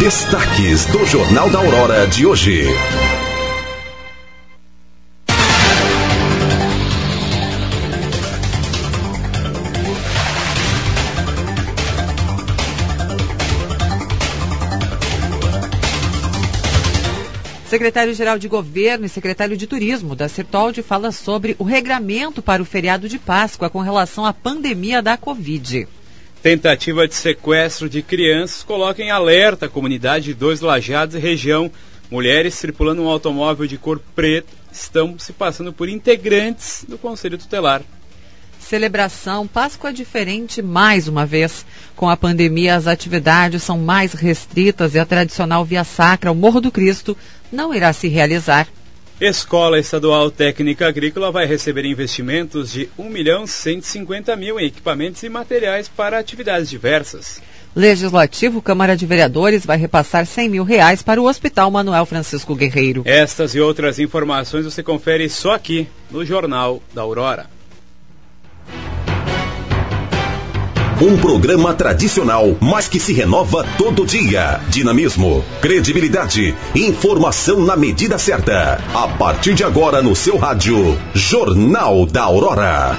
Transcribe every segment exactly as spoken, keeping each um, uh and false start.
Destaques do Jornal da Aurora de hoje. Secretário-Geral de Governo e secretário de Turismo da Sertolde fala sobre o regramento para o feriado de Páscoa com relação à pandemia da Covid. Tentativa de sequestro de crianças coloca em alerta a comunidade de Dois Lajados e região. Mulheres tripulando um automóvel de cor preta estão se passando por integrantes do Conselho Tutelar. Celebração Páscoa diferente mais uma vez. Com a pandemia, as atividades são mais restritas e a tradicional Via Sacra, o Morro do Cristo, não irá se realizar. Escola Estadual Técnica Agrícola vai receber investimentos de um milhão cento e cinquenta mil em equipamentos e materiais para atividades diversas. Legislativo, Câmara de Vereadores vai repassar cem mil reais para o Hospital Manuel Francisco Guerreiro. Estas e outras informações você confere só aqui no Jornal da Aurora. Um programa tradicional, mas que se renova todo dia. Dinamismo, credibilidade, informação na medida certa. A partir de agora no seu rádio, Jornal da Aurora.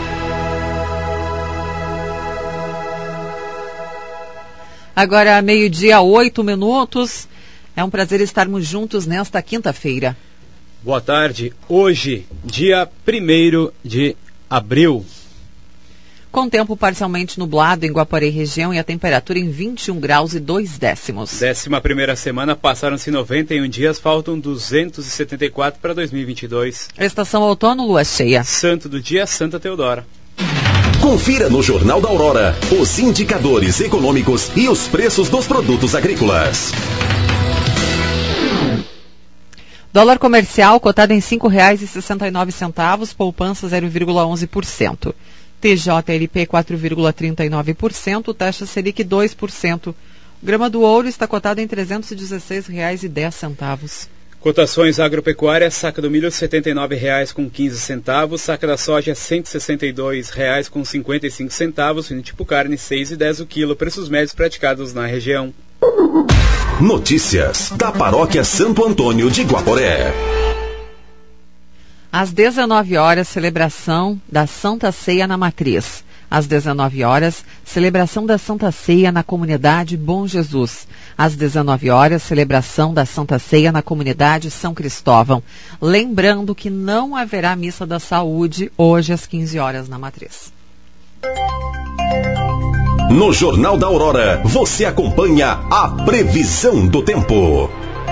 Agora, meio-dia, oito minutos. É um prazer estarmos juntos nesta quinta-feira. Boa tarde. Hoje, dia primeiro de abril. Com tempo parcialmente nublado em Guaporé região e a temperatura em vinte e um graus e dois décimos. Décima primeira semana, passaram-se noventa e um dias, faltam duzentos e setenta e quatro para dois mil e vinte e dois. Estação outono, lua cheia. Santo do dia, Santa Teodora. Confira no Jornal da Aurora os indicadores econômicos e os preços dos produtos agrícolas. Dólar comercial cotado em cinco reais e sessenta e nove centavos, poupança zero vírgula onze por cento. T J L P quatro vírgula trinta e nove por cento, taxa Selic dois por cento. O grama do ouro está cotado em trezentos e dezesseis reais e dez centavos. Cotações agropecuárias, saca do milho setenta e nove reais com quinze centavos, saca da soja cento e sessenta e dois reais com cinquenta e cinco centavos, fino tipo carne seis e dez o quilo, preços médios praticados na região. Notícias da Paróquia Santo Antônio de Guaporé. Às dezenove horas, celebração da Santa Ceia na Matriz. Às dezenove horas, celebração da Santa Ceia na comunidade Bom Jesus. Às dezenove horas, celebração da Santa Ceia na comunidade São Cristóvão. Lembrando que não haverá missa da saúde hoje às quinze horas na Matriz. No Jornal da Aurora, você acompanha a previsão do tempo.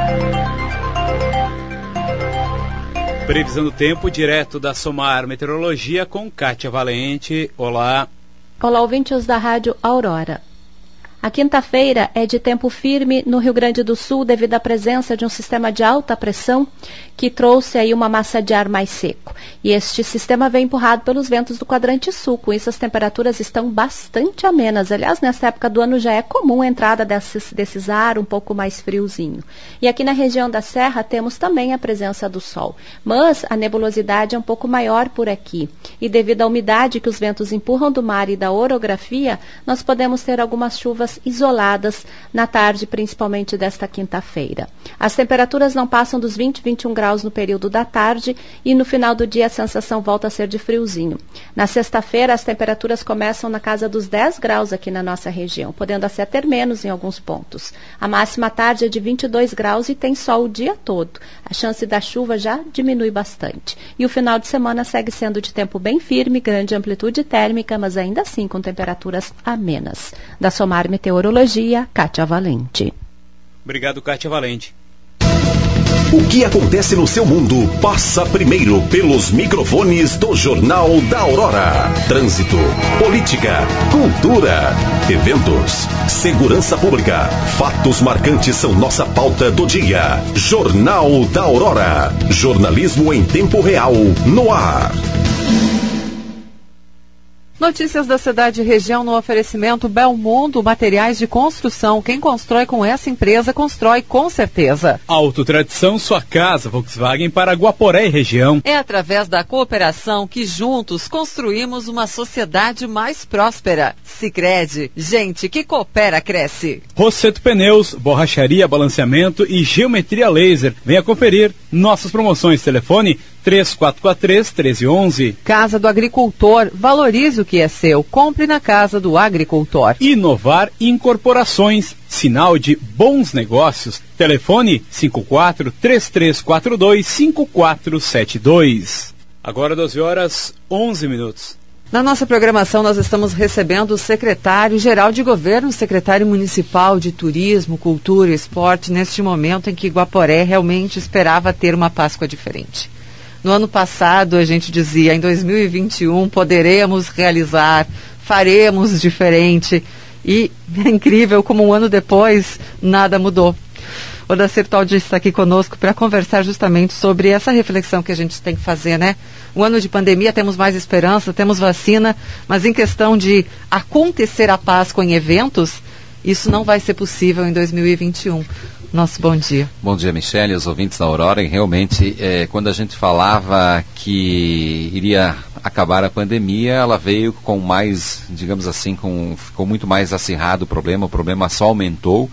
Previsão do tempo direto da Somar Meteorologia com Kátia Valente. Olá. Olá, ouvintes da Rádio Aurora. A quinta-feira é de tempo firme no Rio Grande do Sul devido à presença de um sistema de alta pressão que trouxe aí uma massa de ar mais seco. E este sistema vem empurrado pelos ventos do quadrante sul. Com isso, as temperaturas estão bastante amenas. Aliás, nessa época do ano já é comum a entrada desses, desses ar um pouco mais friozinho. E aqui na região da Serra temos também a presença do sol. Mas a nebulosidade é um pouco maior por aqui. E devido à umidade que os ventos empurram do mar e da orografia, nós podemos ter algumas chuvas isoladas na tarde, principalmente desta quinta-feira. As temperaturas não passam dos vinte, vinte e um graus no período da tarde e no final do dia a sensação volta a ser de friozinho. Na sexta-feira as temperaturas começam na casa dos dez graus aqui na nossa região, podendo até ter menos em alguns pontos. A máxima à tarde é de vinte e dois graus e tem sol o dia todo. A chance da chuva já diminui bastante. E o final de semana segue sendo de tempo bem firme, grande amplitude térmica, mas ainda assim com temperaturas amenas. Da Somar Meteorologia, Kátia Valente. Obrigado, Kátia Valente. O que acontece no seu mundo passa primeiro pelos microfones do Jornal da Aurora. Trânsito, política, cultura, eventos, segurança pública. Fatos marcantes são nossa pauta do dia. Jornal da Aurora. Jornalismo em tempo real, no ar. Notícias da cidade e região no oferecimento Belmundo Materiais de Construção. Quem constrói com essa empresa, constrói com certeza. Autotradição, sua casa, Volkswagen para Guaporé e região. É através da cooperação que juntos construímos uma sociedade mais próspera. Sicredi, gente que coopera, cresce. Rosseto Pneus, borracharia, balanceamento e geometria laser. Venha conferir nossas promoções. Telefone três quatro quatro três, um três um um. Casa do Agricultor, valorize o que é seu. Compre na Casa do Agricultor. Inovar Incorporações, sinal de bons negócios. Telefone cinco quatro três três quatro dois cinco quatro sete dois. Agora doze horas, onze minutos. Na nossa programação, nós estamos recebendo o secretário-geral de governo, secretário municipal de Turismo, Cultura e Esporte, neste momento em que Guaporé realmente esperava ter uma Páscoa diferente. No ano passado, a gente dizia, em dois mil e vinte e um, poderemos realizar, faremos diferente. E é incrível como um ano depois, nada mudou. O Odacir Toldi está aqui conosco para conversar justamente sobre essa reflexão que a gente tem que fazer, né? Um ano de pandemia, temos mais esperança, temos vacina, mas em questão de acontecer a Páscoa em eventos, isso não vai ser possível em dois mil e vinte e um. Nosso bom dia. Bom dia, Michele, os ouvintes da Aurora. E realmente, é, quando a gente falava que iria acabar a pandemia, ela veio com mais, digamos assim, com, ficou muito mais acirrado o problema, o problema só aumentou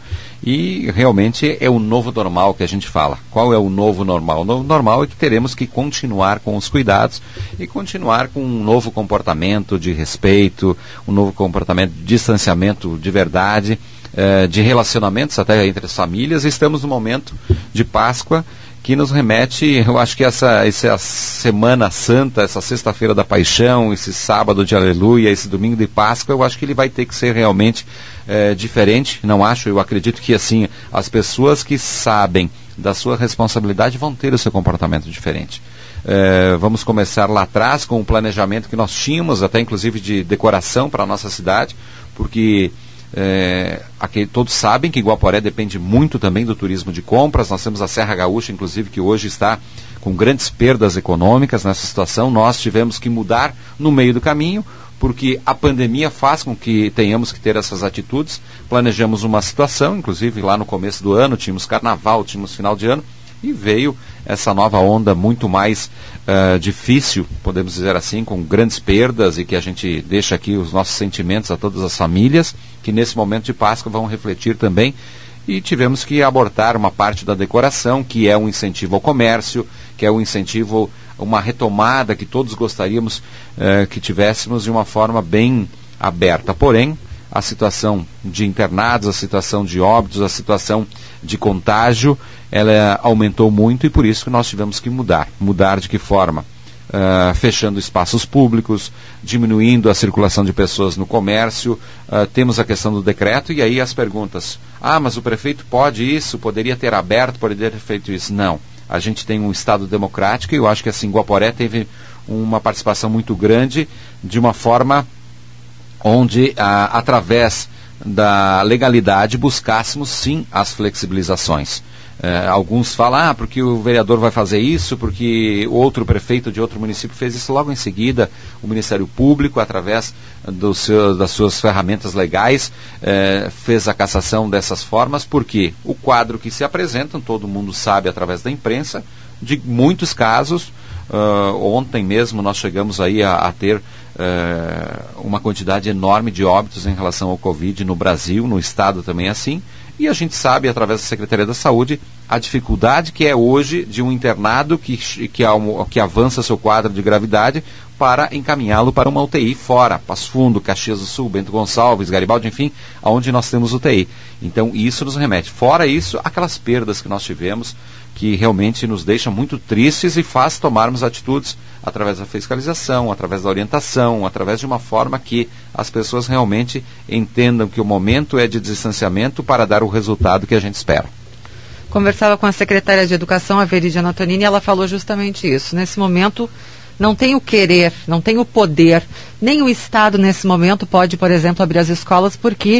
e realmente é o novo normal que a gente fala. Qual é o novo normal? O novo normal é que teremos que continuar com os cuidados e continuar com um novo comportamento de respeito, um novo comportamento de distanciamento de verdade, de relacionamentos até entre as famílias. Estamos no momento de Páscoa que nos remete, eu acho que essa, essa Semana Santa, essa Sexta-feira da Paixão, esse sábado de Aleluia, esse domingo de Páscoa, eu acho que ele vai ter que ser realmente é, diferente. Não acho, eu acredito que assim, as pessoas que sabem da sua responsabilidade vão ter o seu comportamento diferente. É, vamos começar lá atrás com o planejamento que nós tínhamos, até inclusive de decoração para a nossa cidade, porque É, aqui, todos sabem que Guaporé depende muito também do turismo de compras. Nós temos a Serra Gaúcha, inclusive, que hoje está com grandes perdas econômicas nessa situação. Nós tivemos que mudar no meio do caminho, porque a pandemia faz com que tenhamos que ter essas atitudes. Planejamos uma situação, inclusive lá no começo do ano, tínhamos carnaval, tínhamos final de ano, e veio essa nova onda muito mais uh, difícil, podemos dizer assim, com grandes perdas, e que a gente deixa aqui os nossos sentimentos a todas as famílias, que nesse momento de Páscoa vão refletir também, e tivemos que abortar uma parte da decoração, que é um incentivo ao comércio, que é um incentivo, uma retomada que todos gostaríamos uh, que tivéssemos de uma forma bem aberta. Porém, a situação de internados, a situação de óbitos, a situação de contágio, ela aumentou muito e por isso que nós tivemos que mudar. Mudar de que forma? Uh, fechando espaços públicos, diminuindo a circulação de pessoas no comércio, uh, temos a questão do decreto e aí as perguntas. Ah, mas o prefeito pode isso, poderia ter aberto, poderia ter feito isso. Não. A gente tem um Estado democrático e eu acho que assim, Guaporé teve uma participação muito grande de uma forma onde, ah, através da legalidade, buscássemos sim as flexibilizações. Eh, alguns falam, ah, porque o vereador vai fazer isso, porque outro prefeito de outro município fez isso. Logo em seguida, o Ministério Público, através do seu, das suas ferramentas legais, eh, fez a cassação dessas formas, porque o quadro que se apresentam, todo mundo sabe através da imprensa, de muitos casos. Uh, ontem mesmo nós chegamos aí a, a ter uh, uma quantidade enorme de óbitos em relação ao Covid no Brasil, no estado também assim, e a gente sabe através da Secretaria da Saúde a dificuldade que é hoje de um internado que, que, que avança seu quadro de gravidade para encaminhá-lo para uma U T I fora, Passo Fundo, Caxias do Sul, Bento Gonçalves, Garibaldi, enfim, aonde nós temos U T I. Então isso nos remete. Fora isso, aquelas perdas que nós tivemos, que realmente nos deixam muito tristes e faz tomarmos atitudes através da fiscalização, através da orientação, através de uma forma que as pessoas realmente entendam que o momento é de distanciamento para dar o resultado que a gente espera. Conversava com a secretária de Educação, a Veridiana Tonini, e ela falou justamente isso. Nesse momento, não tem o querer, não tem o poder, nem o Estado nesse momento pode, por exemplo, abrir as escolas, porque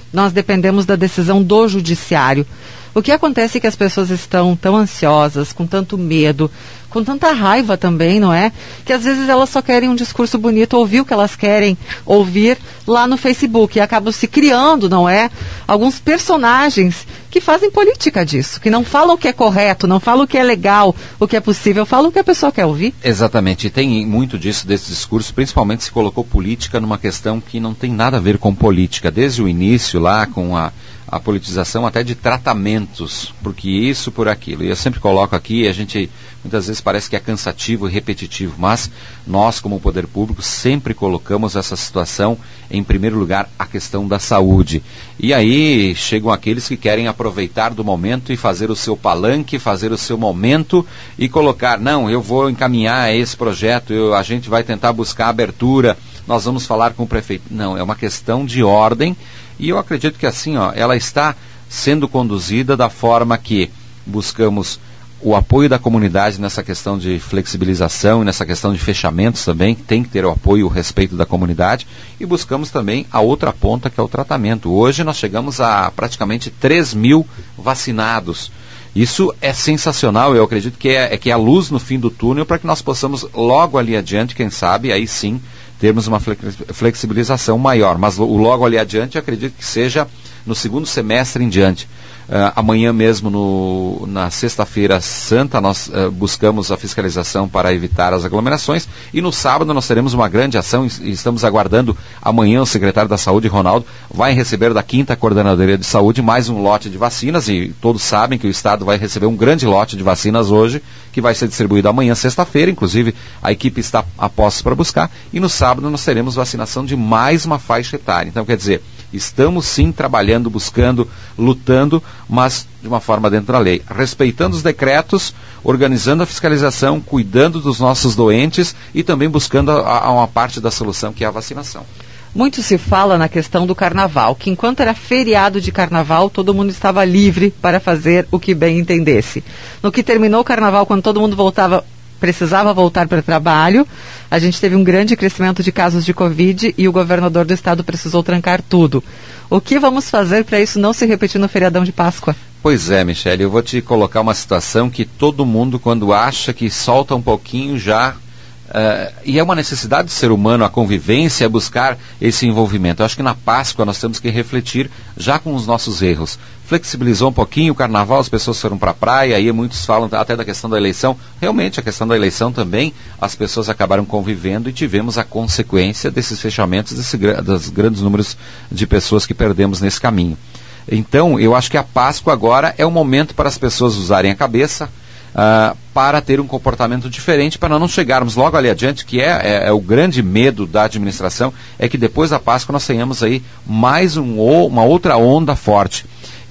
nós dependemos da decisão do judiciário. O que acontece é que as pessoas estão tão ansiosas, com tanto medo, com tanta raiva também, não é? Que às vezes elas só querem um discurso bonito, ouvir o que elas querem ouvir lá no Facebook. E acabam se criando, não é? Alguns personagens que fazem política disso, que não falam o que é correto, não falam o que é legal, o que é possível, falam o que a pessoa quer ouvir. Exatamente, e tem muito disso, desse discurso, principalmente se colocou política numa questão que não tem nada a ver com política. Desde o início lá, com a a politização até de tratamentos, porque isso por aquilo. E eu sempre coloco aqui, a gente muitas vezes parece que é cansativo e repetitivo, mas nós como poder público sempre colocamos essa situação em primeiro lugar, a questão da saúde. E aí chegam aqueles que querem aproveitar do momento e fazer o seu palanque, fazer o seu momento e colocar, não, eu vou encaminhar esse projeto, eu, a gente vai tentar buscar abertura, nós vamos falar com o prefeito. Não, é uma questão de ordem. E eu acredito que assim, ó, ela está sendo conduzida da forma que buscamos o apoio da comunidade nessa questão de flexibilização e nessa questão de fechamentos também, tem que ter o apoio e o respeito da comunidade, e buscamos também a outra ponta, que é o tratamento. Hoje nós chegamos a praticamente três mil vacinados. Isso é sensacional, eu acredito que é, é que é a luz no fim do túnel para que nós possamos logo ali adiante, quem sabe, aí sim, termos uma flexibilização maior, mas o logo ali adiante eu acredito que seja no segundo semestre em diante. Uh, amanhã mesmo, no, na sexta-feira santa, nós uh, buscamos a fiscalização para evitar as aglomerações, e no sábado nós teremos uma grande ação e, e estamos aguardando amanhã o secretário da Saúde, Ronaldo, vai receber da quinta Coordenadoria de Saúde mais um lote de vacinas, e todos sabem que o Estado vai receber um grande lote de vacinas hoje, que vai ser distribuído amanhã, sexta-feira, inclusive a equipe está a postos para buscar, e no sábado nós teremos vacinação de mais uma faixa etária. Então, quer dizer, estamos sim trabalhando, buscando, lutando, mas de uma forma dentro da lei, respeitando os decretos, organizando a fiscalização, cuidando dos nossos doentes e também buscando a, a uma parte da solução, que é a vacinação. Muito se fala na questão do carnaval, que enquanto era feriado de carnaval, todo mundo estava livre para fazer o que bem entendesse. No que terminou o carnaval, quando todo mundo voltava, precisava voltar para o trabalho, a gente teve um grande crescimento de casos de Covid e o governador do estado precisou trancar tudo. O que vamos fazer para isso não se repetir no feriadão de Páscoa? Pois é, Michele, eu vou te colocar uma situação que todo mundo, quando acha que solta um pouquinho, já... Uh, e é uma necessidade do ser humano, a convivência, buscar esse envolvimento. Eu acho que na Páscoa nós temos que refletir já com os nossos erros. Flexibilizou um pouquinho o carnaval, as pessoas foram para a praia, aí muitos falam até da questão da eleição. Realmente, a questão da eleição também, as pessoas acabaram convivendo e tivemos a consequência desses fechamentos, desse, dos grandes números de pessoas que perdemos nesse caminho. Então, eu acho que a Páscoa agora é o momento para as pessoas usarem a cabeça, Uh, para ter um comportamento diferente, para não chegarmos logo ali adiante, que é, é, é o grande medo da administração, é que depois da Páscoa nós tenhamos aí mais um, uma outra onda forte.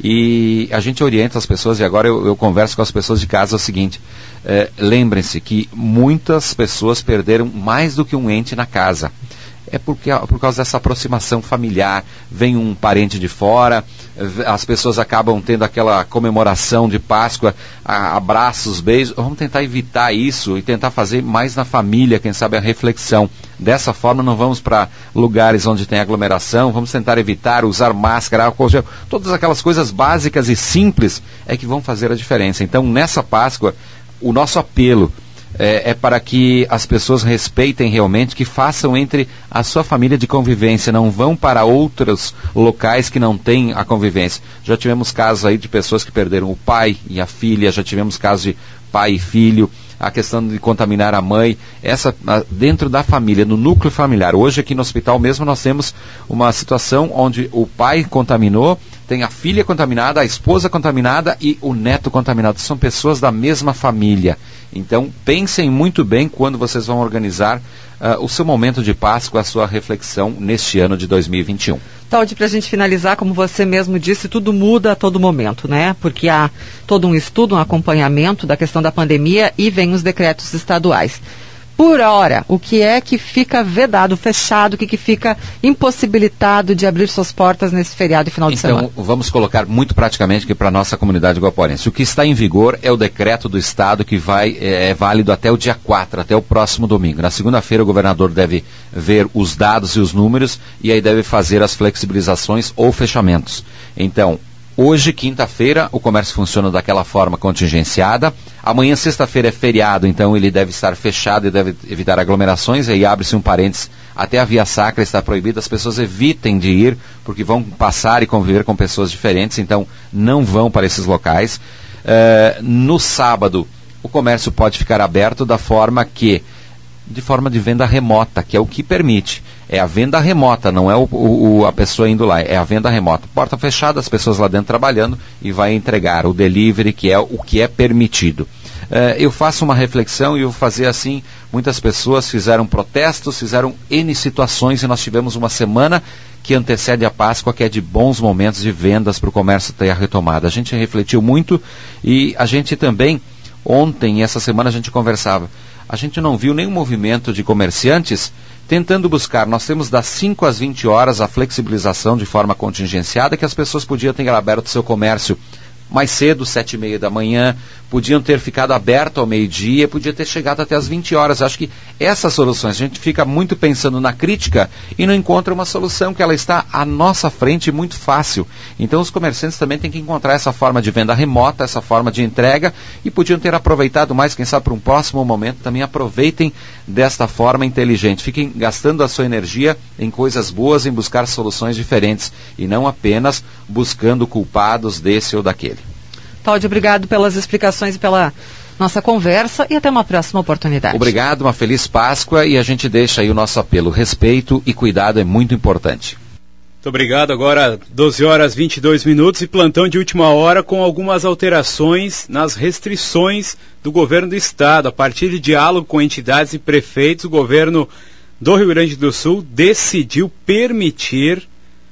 E a gente orienta as pessoas, e agora eu, eu converso com as pessoas de casa, é o seguinte, é, lembrem-se que muitas pessoas perderam mais do que um ente na casa. É porque, por causa dessa aproximação familiar, vem um parente de fora, as pessoas acabam tendo aquela comemoração de Páscoa, abraços, beijos. Vamos tentar evitar isso e tentar fazer mais na família, quem sabe a reflexão. Dessa forma não vamos para lugares onde tem aglomeração, vamos tentar evitar usar máscara, álcool gel, todas aquelas coisas básicas e simples é que vão fazer a diferença. Então, nessa Páscoa, o nosso apelo É, é para que as pessoas respeitem realmente, que façam entre a sua família de convivência, não vão para outros locais que não têm a convivência. Já tivemos casos aí de pessoas que perderam o pai e a filha, já tivemos casos de pai e filho, a questão de contaminar a mãe, essa a, dentro da família, no núcleo familiar. Hoje aqui no hospital mesmo nós temos uma situação onde o pai contaminou, tem a filha contaminada, a esposa contaminada e o neto contaminado. São pessoas da mesma família. Então pensem muito bem quando vocês vão organizar uh, o seu momento de Páscoa, a sua reflexão neste ano de dois mil e vinte e um. Talde, para a gente finalizar, como você mesmo disse, tudo muda a todo momento, né? Porque há todo um estudo, um acompanhamento da questão da pandemia e vem os decretos estaduais. por hora. O que é que fica vedado, fechado, o que, que fica impossibilitado de abrir suas portas nesse feriado e final de então, semana? Então, vamos colocar muito praticamente aqui para a nossa comunidade guaporense. O que está em vigor é o decreto do Estado que vai, é, é válido até o dia quatro, até o próximo domingo. Na segunda-feira o governador deve ver os dados e os números e aí deve fazer as flexibilizações ou fechamentos. Então, hoje, quinta-feira, o comércio funciona daquela forma contingenciada. Amanhã, sexta-feira, é feriado, então ele deve estar fechado e deve evitar aglomerações. Aí abre-se um parênteses, até a via sacra está proibida. As pessoas evitem de ir, porque vão passar e conviver com pessoas diferentes, então não vão para esses locais. Uh, no sábado, o comércio pode ficar aberto da forma que, de forma de venda remota, que é o que permite. É a venda remota, não é o, o, a pessoa indo lá, é a venda remota. Porta fechada, as pessoas lá dentro trabalhando e vai entregar o delivery, que é o que é permitido. Uh, eu faço uma reflexão e eu vou fazer assim, muitas pessoas fizeram protestos, fizeram N situações e nós tivemos uma semana que antecede a Páscoa, que é de bons momentos de vendas para o comércio ter a retomada. A gente refletiu muito e a gente também, ontem e essa semana a gente conversava, a gente não viu nenhum movimento de comerciantes tentando buscar. Nós temos das cinco às vinte horas a flexibilização de forma contingenciada, que as pessoas podiam ter aberto o seu comércio mais cedo, sete e meia da manhã, podiam ter ficado aberto ao meio-dia, podia ter chegado até as vinte horas. Acho que essas soluções, a gente fica muito pensando na crítica e não encontra uma solução que ela está à nossa frente muito fácil. Então os comerciantes também têm que encontrar essa forma de venda remota, essa forma de entrega e podiam ter aproveitado mais, quem sabe para um próximo momento também aproveitem desta forma inteligente. Fiquem gastando a sua energia em coisas boas, em buscar soluções diferentes e não apenas buscando culpados desse ou daquele. Todd, obrigado pelas explicações e pela nossa conversa e até uma próxima oportunidade. Obrigado, uma feliz Páscoa e a gente deixa aí o nosso apelo. Respeito e cuidado é muito importante. Muito obrigado. Agora doze horas e vinte e dois minutos e plantão de última hora com algumas alterações nas restrições do governo do estado. A partir de diálogo com entidades e prefeitos, o governo do Rio Grande do Sul decidiu permitir,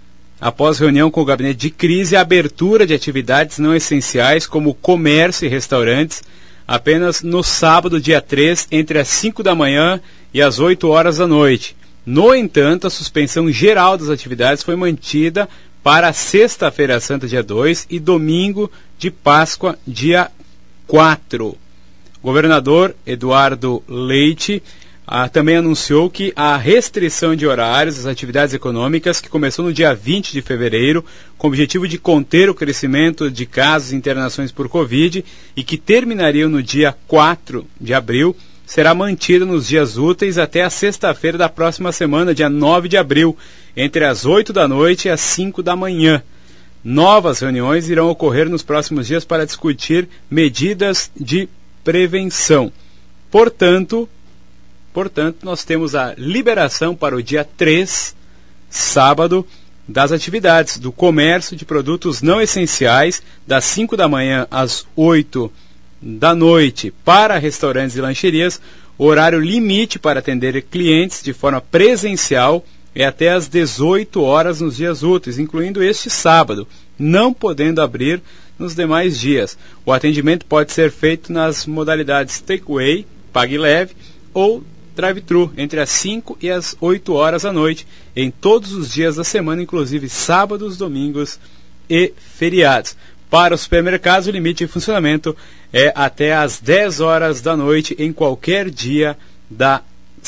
após reunião com o gabinete de crise, a abertura de atividades não essenciais como comércio e restaurantes apenas no sábado, dia três, entre as cinco da manhã e as oito horas da noite. No entanto, a suspensão geral das atividades foi mantida para sexta-feira santa, dia dois, e domingo de Páscoa, dia quatro. O governador Eduardo Leite Ah, também anunciou que a restrição de horários das atividades econômicas, que começou no dia vinte de fevereiro, com o objetivo de conter o crescimento de casos e internações por Covid, e que terminariam no dia quatro de abril, será mantida nos dias úteis até a sexta-feira da próxima semana, dia nove de abril, entre as oito da noite e as cinco da manhã. Novas reuniões irão ocorrer nos próximos dias para discutir medidas de prevenção. Portanto, Portanto, nós temos a liberação para o dia três, sábado, das atividades do comércio de produtos não essenciais, das cinco da manhã às oito da noite, para restaurantes e lancherias. O horário limite para atender clientes de forma presencial é até às dezoito horas nos dias úteis, incluindo este sábado, não podendo abrir nos demais dias. O atendimento pode ser feito nas modalidades takeaway, pague leve, ou drive-thru, entre as cinco e as oito horas da noite, em todos os dias da semana, inclusive sábados, domingos e feriados. Para os supermercados, o limite de funcionamento é até as dez horas da noite, em qualquer dia da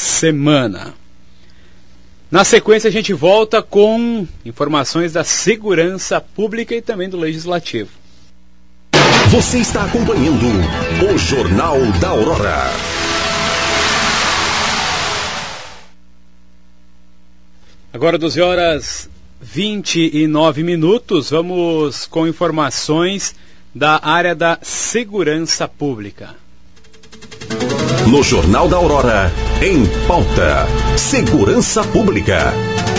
semana. Na sequência, a gente volta com informações da segurança pública e também do legislativo. Você está acompanhando o Jornal da Aurora. Agora doze horas e vinte e nove minutos, vamos com informações da área da segurança pública. No Jornal da Aurora, em pauta, segurança pública.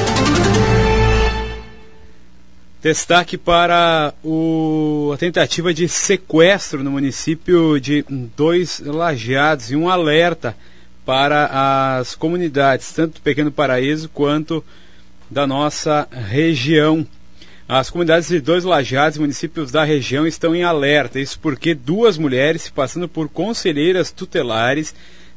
Destaque para o, a tentativa de sequestro no município de Dois Lajeados e um alerta para as comunidades, tanto do Pequeno Paraíso quanto da nossa região. As comunidades de Dois Lajeados e municípios da região estão em alerta, isso porque duas mulheres, se passando por conselheiras tutelares,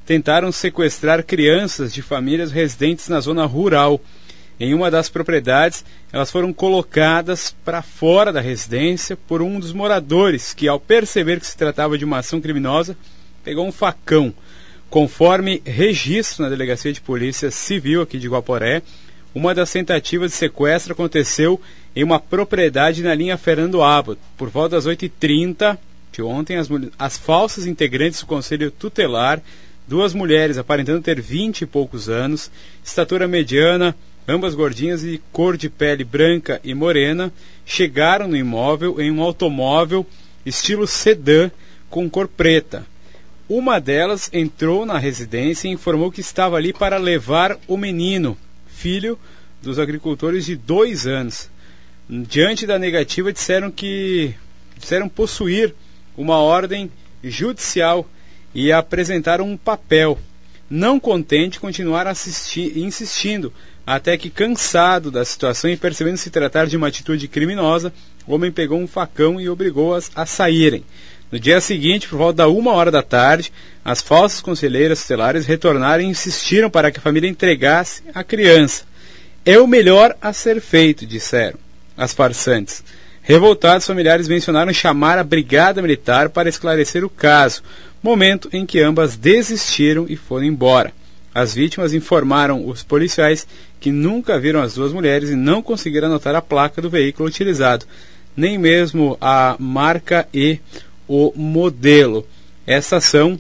tentaram sequestrar crianças de famílias residentes na zona rural. Em uma das propriedades, elas foram colocadas para fora da residência por um dos moradores, que, ao perceber que se tratava de uma ação criminosa, pegou um facão. Conforme registro na Delegacia de Polícia Civil aqui de Guaporé, uma das tentativas de sequestro aconteceu em uma propriedade na linha Fernando Abbott. Por volta das oito e trinta de ontem, as, as falsas integrantes do Conselho Tutelar, duas mulheres aparentando ter vinte e poucos anos, estatura mediana, ambas gordinhas e cor de pele branca e morena, chegaram no imóvel em um automóvel estilo sedã com cor preta. Uma delas entrou na residência e informou que estava ali para levar o menino, filho dos agricultores de dois anos. Diante da negativa, disseram que disseram possuir uma ordem judicial e apresentaram um papel. Não contente, continuaram assisti- insistindo, até que, cansado da situação e percebendo se tratar de uma atitude criminosa, o homem pegou um facão e obrigou-as a saírem. No dia seguinte, por volta da uma hora da tarde, as falsas conselheiras tutelares retornaram e insistiram para que a família entregasse a criança. É o melhor a ser feito, disseram as farsantes. Revoltados, familiares mencionaram chamar a Brigada Militar para esclarecer o caso, momento em que ambas desistiram e foram embora. As vítimas informaram os policiais que nunca viram as duas mulheres e não conseguiram anotar a placa do veículo utilizado, nem mesmo a marca e o modelo. Essa ação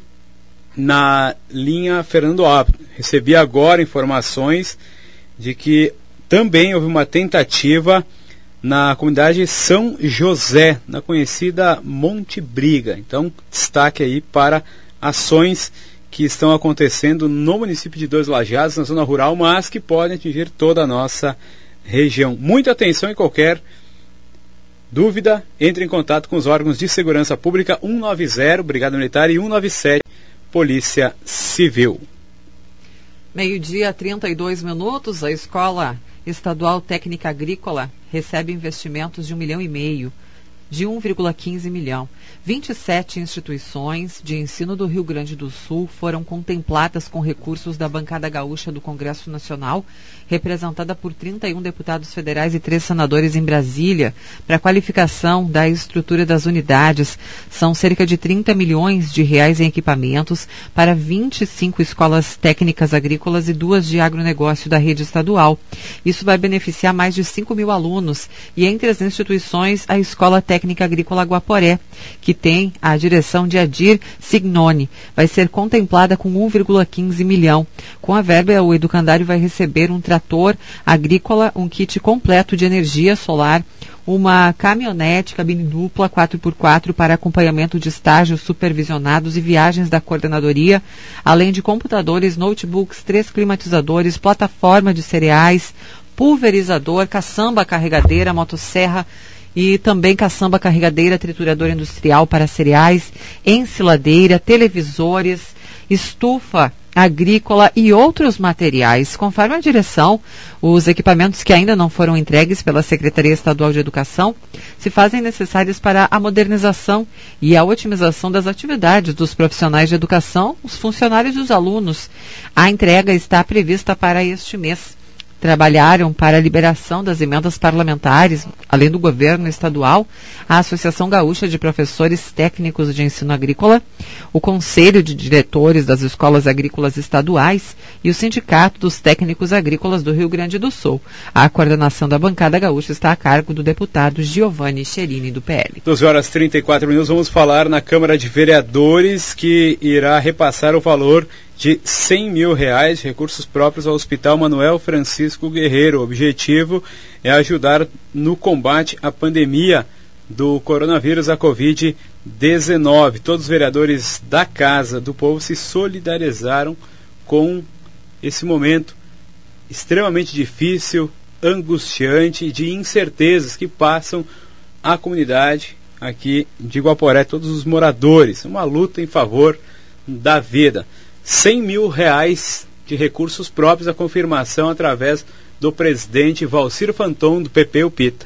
na linha Fernando Abbott. Recebi agora informações de que também houve uma tentativa na comunidade São José, na conhecida Monte Briga. Então, destaque aí para ações que estão acontecendo no município de Dois Lajados, na zona rural, mas que podem atingir toda a nossa região. Muita atenção em qualquer dúvida, entre em contato com os órgãos de segurança pública cento e noventa, Brigada Militar, e cento e noventa e sete, Polícia Civil. Meio-dia, trinta e dois minutos, a Escola Estadual Técnica Agrícola recebe investimentos de um milhão e meio, de um vírgula quinze milhão. vinte e sete instituições de ensino do Rio Grande do Sul foram contempladas com recursos da bancada gaúcha do Congresso Nacional, representada por trinta e um deputados federais e três senadores em Brasília, para a qualificação da estrutura das unidades. São cerca de trinta milhões de reais em equipamentos para vinte e cinco escolas técnicas agrícolas e duas de agronegócio da rede estadual. Isso vai beneficiar mais de cinco mil alunos, e entre as instituições, a Escola Técnica Agrícola Guaporé, que tem a direção de Adir Signoni, vai ser contemplada com um vírgula quinze milhão. Com a verba, o educandário vai receber um trator agrícola, um kit completo de energia solar, uma caminhonete, cabine dupla quatro por quatro para acompanhamento de estágios supervisionados e viagens da coordenadoria, além de computadores, notebooks, três climatizadores, plataforma de cereais, pulverizador, caçamba carregadeira, motosserra e também caçamba carregadeira, triturador industrial para cereais, ensiladeira, televisores, estufa agrícola e outros materiais. Conforme a direção, os equipamentos que ainda não foram entregues pela Secretaria Estadual de Educação se fazem necessários para a modernização e a otimização das atividades dos profissionais de educação, os funcionários e os alunos. A entrega está prevista para este mês. Trabalharam para a liberação das emendas parlamentares, além do governo estadual, a Associação Gaúcha de Professores Técnicos de Ensino Agrícola, o Conselho de Diretores das Escolas Agrícolas Estaduais e o Sindicato dos Técnicos Agrícolas do Rio Grande do Sul. A coordenação da bancada gaúcha está a cargo do deputado Giovanni Cherini, do P L. doze horas e trinta e quatro minutos, vamos falar na Câmara de Vereadores, que irá repassar o valor de cem mil reais de recursos próprios ao Hospital Manuel Francisco Guerreiro. O objetivo é ajudar no combate à pandemia do coronavírus, a covid dezenove. Todos os vereadores da Casa do Povo se solidarizaram com esse momento extremamente difícil, angustiante e de incertezas que passam a comunidade aqui de Guaporé, todos os moradores. Uma luta em favor da vida. cem mil reais de recursos próprios, a confirmação através do presidente Valcir Fanton, do P P, o Pita.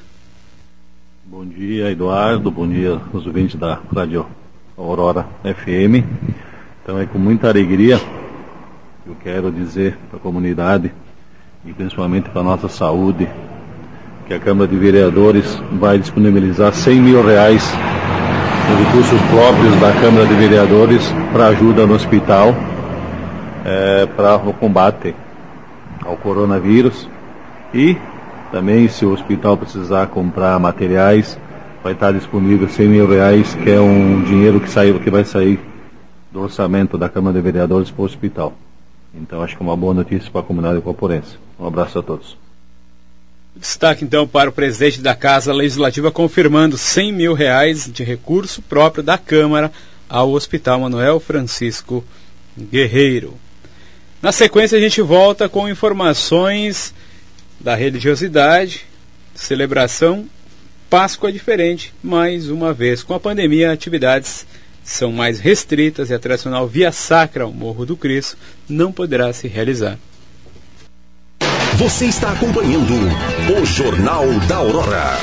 Bom dia, Eduardo, bom dia aos ouvintes da Rádio Aurora F M. Então é com muita alegria Eu quero dizer para a comunidade, e principalmente para a nossa saúde, que a Câmara de Vereadores vai disponibilizar cem mil reais de recursos próprios da Câmara de Vereadores para ajuda no hospital, é, para o combate ao coronavírus. E também, se o hospital precisar comprar materiais, vai estar disponível cem mil reais, que é um dinheiro que, saiu, que vai sair do orçamento da Câmara de Vereadores para o hospital. Então acho que é uma boa notícia para a comunidade guaporense. Um abraço a todos. Destaque então para o presidente da Casa Legislativa confirmando cem mil reais de recurso próprio da Câmara ao Hospital Manuel Francisco Guerreiro. Na sequência a gente volta com informações da religiosidade, celebração, Páscoa diferente, mais uma vez. Com a pandemia, atividades são mais restritas e a tradicional Via Sacra ao Morro do Cristo não poderá se realizar. Você está acompanhando o Jornal da Aurora.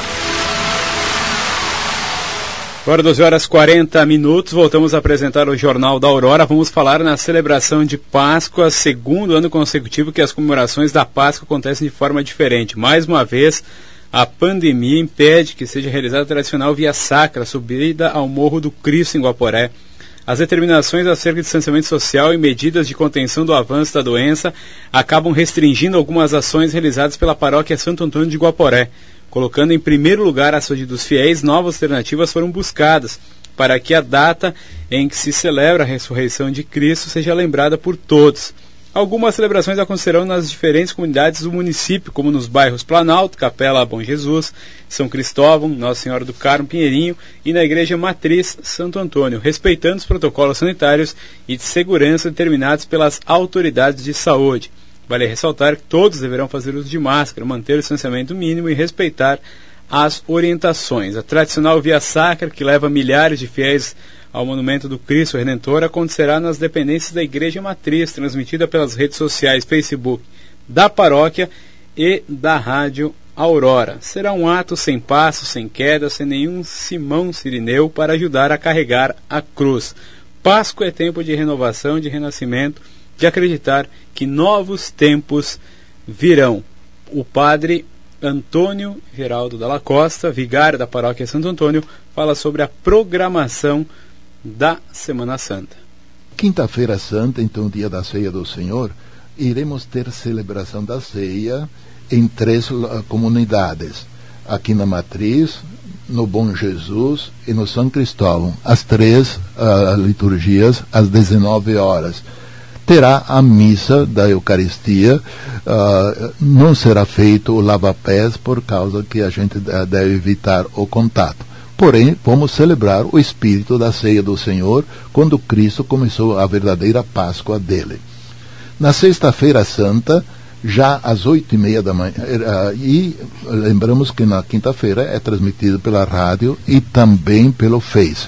Agora doze horas e quarenta minutos, voltamos a apresentar o Jornal da Aurora. Vamos falar na celebração de Páscoa, segundo ano consecutivo que as comemorações da Páscoa acontecem de forma diferente. Mais uma vez, a pandemia impede que seja realizada a tradicional Via Sacra, subida ao Morro do Cristo em Guaporé. As determinações acerca de distanciamento social e medidas de contenção do avanço da doença acabam restringindo algumas ações realizadas pela paróquia Santo Antônio de Guaporé. Colocando em primeiro lugar a saúde dos fiéis, novas alternativas foram buscadas para que a data em que se celebra a ressurreição de Cristo seja lembrada por todos. Algumas celebrações acontecerão nas diferentes comunidades do município, como nos bairros Planalto, Capela Bom Jesus, São Cristóvão, Nossa Senhora do Carmo, Pinheirinho e na Igreja Matriz Santo Antônio, respeitando os protocolos sanitários e de segurança determinados pelas autoridades de saúde. Vale ressaltar que todos deverão fazer uso de máscara, manter o distanciamento mínimo e respeitar as orientações. A tradicional Via Sacra, que leva milhares de fiéis ao Monumento do Cristo Redentor, acontecerá nas dependências da Igreja Matriz, transmitida pelas redes sociais Facebook da paróquia e da Rádio Aurora. Será um ato sem passos, sem quedas, sem nenhum Simão Sirineu para ajudar a carregar a cruz. Páscoa é tempo de renovação, de renascimento, de acreditar que novos tempos virão. O padre Antônio Geraldo Dalla Costa, vigário da paróquia Santo Antônio, fala sobre a programação da Semana Santa. Quinta-feira Santa, então dia da Ceia do Senhor, iremos ter celebração da ceia em três uh, comunidades. Aqui na Matriz, no Bom Jesus e no São Cristóvão. As três uh, liturgias às dezenove horas. Terá a missa da Eucaristia, uh, não será feito o lava-pés por causa que a gente deve evitar o contato. Porém, vamos celebrar o espírito da ceia do Senhor quando Cristo começou a verdadeira Páscoa dele. Na Sexta-feira Santa, já às oito e meia da manhã, uh, e lembramos que na quinta-feira é transmitido pela rádio e também pelo Face.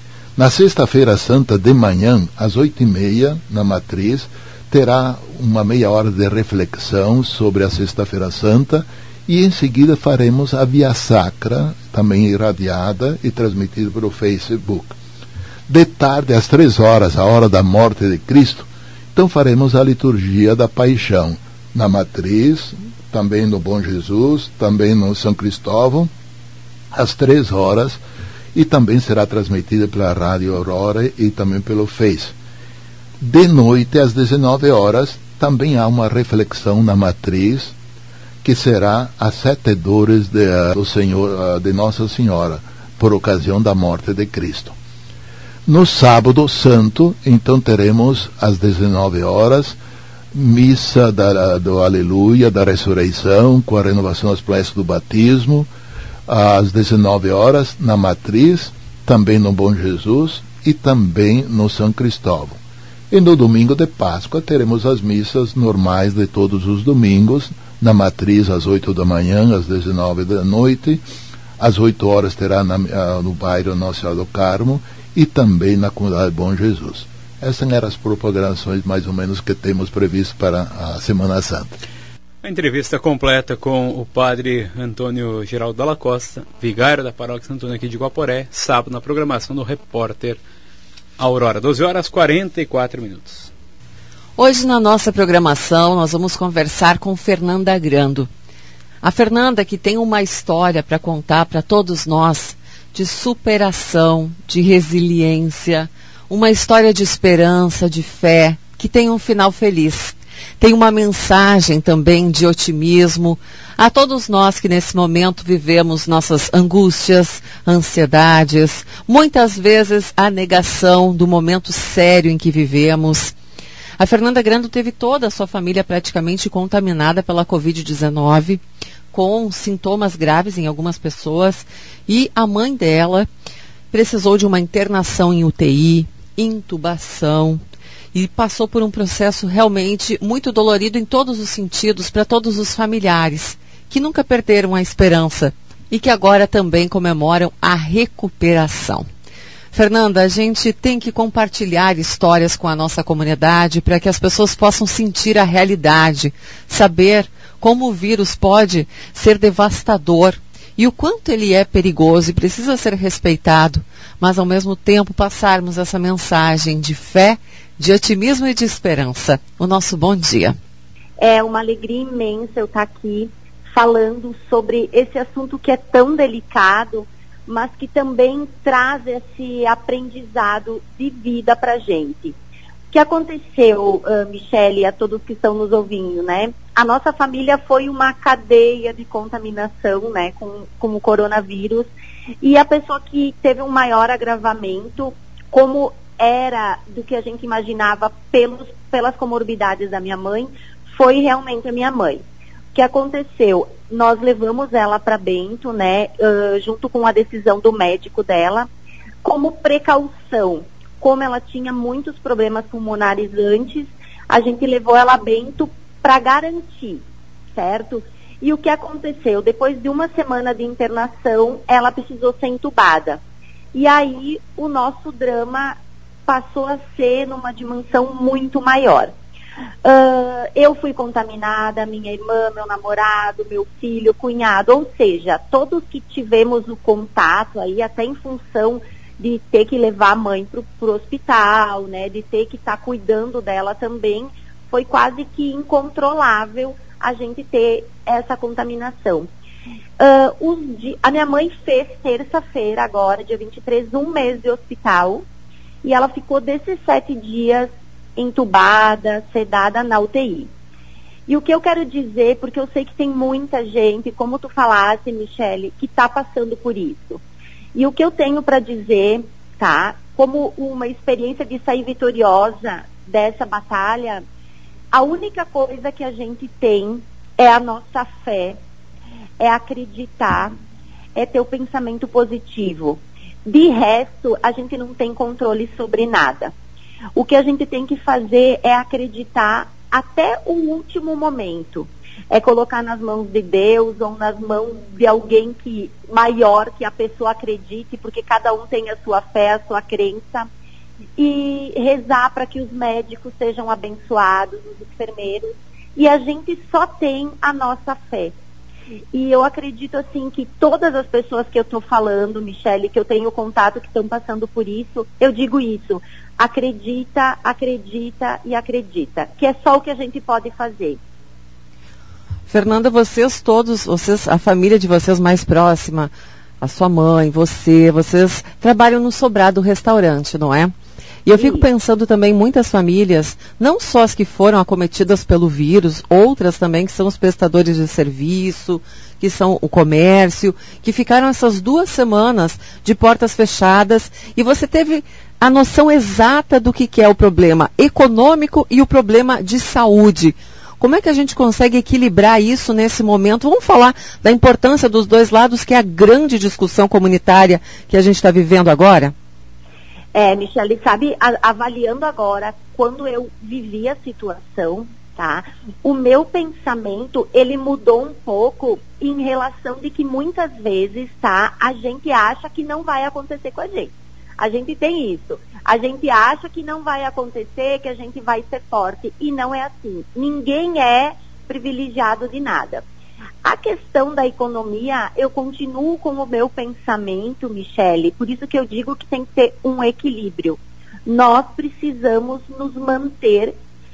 Na Sexta-feira Santa de manhã, às oito e meia, na Matriz, terá uma meia hora de reflexão sobre a Sexta-feira Santa e em seguida faremos a Via Sacra, também irradiada e transmitida pelo Facebook. De tarde, às três horas, a hora da morte de Cristo, então faremos a liturgia da Paixão, na Matriz, também no Bom Jesus, também no São Cristóvão, às três horas, e também será transmitida pela Rádio Aurora e também pelo Face. De noite, às dezenove horas, também há uma reflexão na Matriz, que será as sete dores de, uh, do Senhor, uh, de Nossa Senhora, por ocasião da morte de Cristo. No sábado santo, então teremos às dezenove horas, missa da, do Aleluia, da Ressurreição, com a renovação das promessas do batismo, às dezenove horas, na Matriz, também no Bom Jesus e também no São Cristóvão. E no domingo de Páscoa teremos as missas normais de todos os domingos, na Matriz às oito da manhã, às dezenove da noite, às oito horas terá na, no bairro Nossa Senhora do Carmo e também na comunidade Bom Jesus. Essas eram as programações mais ou menos que temos previsto para a Semana Santa. A entrevista completa com o padre Antônio Geraldo Dalla Costa, vigário da paróquia Santo Antônio aqui de Guaporé, sábado na programação do Repórter Aurora. doze horas e quarenta e quatro minutos. Hoje na nossa programação nós vamos conversar com Fernanda Grando. A Fernanda que tem uma história para contar para todos nós de superação, de resiliência, uma história de esperança, de fé, que tem um final feliz. Tem uma mensagem também de otimismo a todos nós que nesse momento vivemos nossas angústias, ansiedades, muitas vezes a negação do momento sério em que vivemos. A Fernanda Grando teve toda a sua família praticamente contaminada pela covid dezenove, com sintomas graves em algumas pessoas, e a mãe dela precisou de uma internação em U T I, intubação, e passou por um processo realmente muito dolorido em todos os sentidos para todos os familiares, que nunca perderam a esperança e que agora também comemoram a recuperação. Fernanda, a gente tem que compartilhar histórias com a nossa comunidade para que as pessoas possam sentir a realidade, saber como o vírus pode ser devastador e o quanto ele é perigoso e precisa ser respeitado, mas ao mesmo tempo passarmos essa mensagem de fé, de otimismo e de esperança. O nosso bom dia. É uma alegria imensa eu estar aqui falando sobre esse assunto que é tão delicado, mas que também traz esse aprendizado de vida para a gente. O que aconteceu, uh, Michele, a todos que estão nos ouvindo, né? A nossa família foi uma cadeia de contaminação, né, com, com o coronavírus, e a pessoa que teve um maior agravamento, como era do que a gente imaginava pelos, pelas comorbidades da minha mãe, foi realmente a minha mãe. O que aconteceu? Nós levamos ela para Bento, né, uh, junto com a decisão do médico dela, como precaução. Como ela tinha muitos problemas pulmonares antes, a gente levou ela a Bento para garantir, certo? E o que aconteceu? Depois de uma semana de internação, ela precisou ser entubada. E aí o nosso drama passou a ser numa dimensão muito maior. Uh, eu fui contaminada, minha irmã, meu namorado, meu filho, cunhado, ou seja, todos que tivemos o contato aí, até em função de ter que levar a mãe para o hospital, né, de ter que estar tá cuidando dela também, foi quase que incontrolável a gente ter essa contaminação. Uh, os di- a minha mãe fez terça-feira, agora, dia vinte e três, um mês de hospital, e ela ficou dezessete dias entubada, sedada na U T I. E o que eu quero dizer, porque eu sei que tem muita gente, como tu falaste, Michele, que está passando por isso. E o que eu tenho para dizer, tá, como uma experiência de sair vitoriosa dessa batalha, a única coisa que a gente tem é a nossa fé, é acreditar, é ter o pensamento positivo. De resto, a gente não tem controle sobre nada. O que a gente tem que fazer é acreditar até o último momento. É colocar nas mãos de Deus ou nas mãos de alguém que, maior que a pessoa acredite, porque cada um tem a sua fé, a sua crença, e rezar para que os médicos sejam abençoados, os enfermeiros, e a gente só tem a nossa fé. E eu acredito assim que todas as pessoas que eu estou falando, Michele, que eu tenho contato, que estão passando por isso, eu digo isso. Acredita, acredita e acredita, que é só o que a gente pode fazer. Fernanda, vocês todos, vocês, a família de vocês mais próxima, a sua mãe, você, vocês trabalham no sobrado restaurante, não é? E eu fico pensando também muitas famílias, não só as que foram acometidas pelo vírus, outras também que são os prestadores de serviço, que são o comércio, que ficaram essas duas semanas de portas fechadas, e você teve a noção exata do que, que é o problema econômico e o problema de saúde. Como é que a gente consegue equilibrar isso nesse momento? Vamos falar da importância dos dois lados, que é a grande discussão comunitária que a gente está vivendo agora? É, Michele, sabe, a, avaliando agora, quando eu vivi a situação, tá? O meu pensamento, ele mudou um pouco em relação de que muitas vezes, tá? A gente acha que não vai acontecer com a gente. A gente tem isso. A gente acha que não vai acontecer, que a gente vai ser forte. E não é assim. Ninguém é privilegiado de nada. A questão da economia, eu continuo com o meu pensamento, Michele, por isso que eu digo que tem que ter um equilíbrio. Nós precisamos nos manter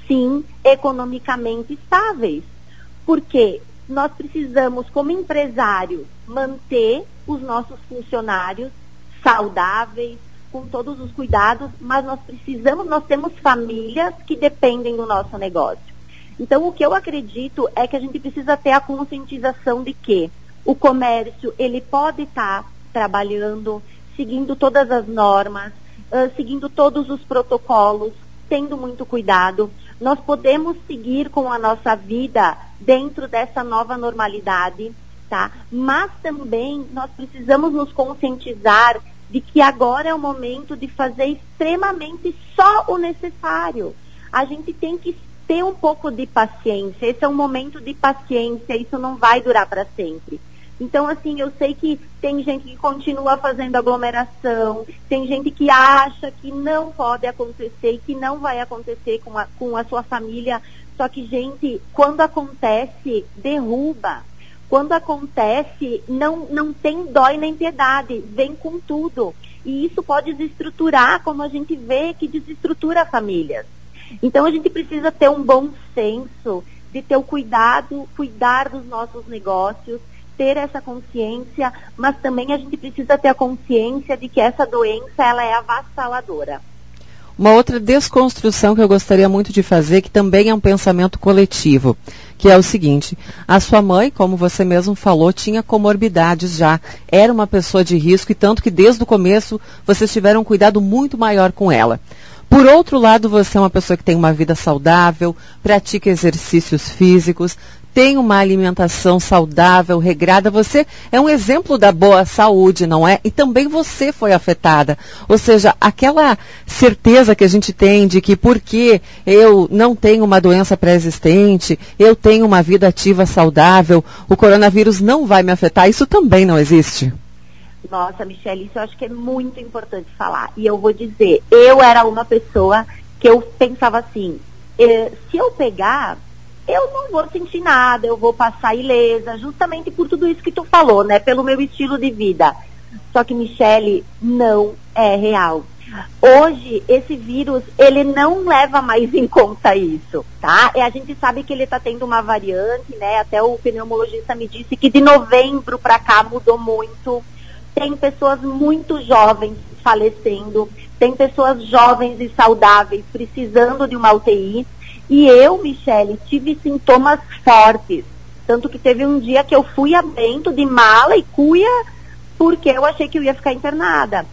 sim, economicamente estáveis. Porque nós precisamos, como empresários, manter os nossos funcionários saudáveis, com todos os cuidados, mas nós precisamos, nós temos famílias que dependem do nosso negócio. Então, o que eu acredito é que a gente precisa ter a conscientização de que o comércio, ele pode estar trabalhando, seguindo todas as normas, uh, seguindo todos os protocolos, tendo muito cuidado. Nós podemos seguir com a nossa vida dentro dessa nova normalidade, tá? Mas também nós precisamos nos conscientizar de que agora é o momento de fazer extremamente só o necessário. A gente tem que ter um pouco de paciência. Esse é um momento de paciência, isso não vai durar para sempre. Então, assim, eu sei que tem gente que continua fazendo aglomeração, tem gente que acha que não pode acontecer, que não vai acontecer com a, com a sua família. Só que, gente, quando acontece, derruba. Quando acontece, não, não tem dó nem piedade, vem com tudo. E isso pode desestruturar, como a gente vê que desestrutura famílias. Então, a gente precisa ter um bom senso de ter o cuidado, cuidar dos nossos negócios, ter essa consciência, mas também a gente precisa ter a consciência de que essa doença, ela é avassaladora. Uma outra desconstrução que eu gostaria muito de fazer, que também é um pensamento coletivo, que é o seguinte: a sua mãe, como você mesmo falou, tinha comorbidades já, era uma pessoa de risco, e tanto que desde o começo vocês tiveram um cuidado muito maior com ela. Por outro lado, você é uma pessoa que tem uma vida saudável, pratica exercícios físicos, tem uma alimentação saudável, regrada. Você é um exemplo da boa saúde, não é? E também você foi afetada. Ou seja, aquela certeza que a gente tem de que porque eu não tenho uma doença pré-existente, eu tenho uma vida ativa saudável, o coronavírus não vai me afetar, isso também não existe? Nossa, Michele, isso eu acho que é muito importante falar. E eu vou dizer, eu era uma pessoa que eu pensava assim, eh, se eu pegar, eu não vou sentir nada, eu vou passar ilesa, justamente por tudo isso que tu falou, né? Pelo meu estilo de vida. Só que, Michele, não é real. Hoje, esse vírus, ele não leva mais em conta isso, tá? E a gente sabe que ele está tendo uma variante, né? Até o pneumologista me disse que de novembro para cá mudou muito. Tem pessoas muito jovens falecendo, tem pessoas jovens e saudáveis precisando de uma U T I. E eu, Michele, tive sintomas fortes. Tanto que teve um dia que eu fui a Bento de mala e cuia porque eu achei que eu ia ficar internada.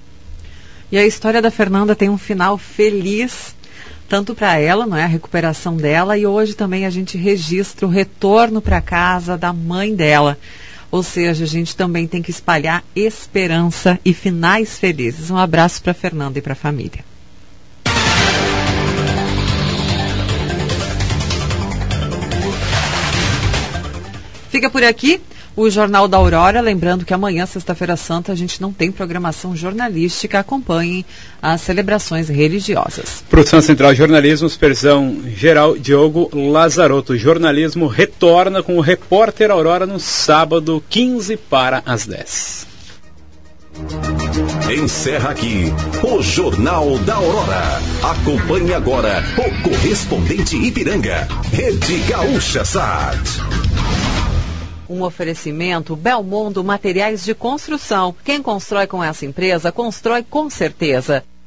E a história da Fernanda tem um final feliz, tanto para ela, não é? A recuperação dela, e hoje também a gente registra o retorno para casa da mãe dela. Ou seja, a gente também tem que espalhar esperança e finais felizes. Um abraço para a Fernanda e para a família. Fica por aqui o Jornal da Aurora, lembrando que amanhã, sexta-feira santa, a gente não tem programação jornalística. Acompanhem as celebrações religiosas. Produção Central Jornalismo, Supervisão Geral Diogo Lazarotto. Jornalismo retorna com o Repórter Aurora no sábado, quinze para as dez. Encerra aqui o Jornal da Aurora. Acompanhe agora o correspondente Ipiranga, Rede Gaúcha Sat. Um oferecimento Belmondo Materiais de Construção. Quem constrói com essa empresa, constrói com certeza.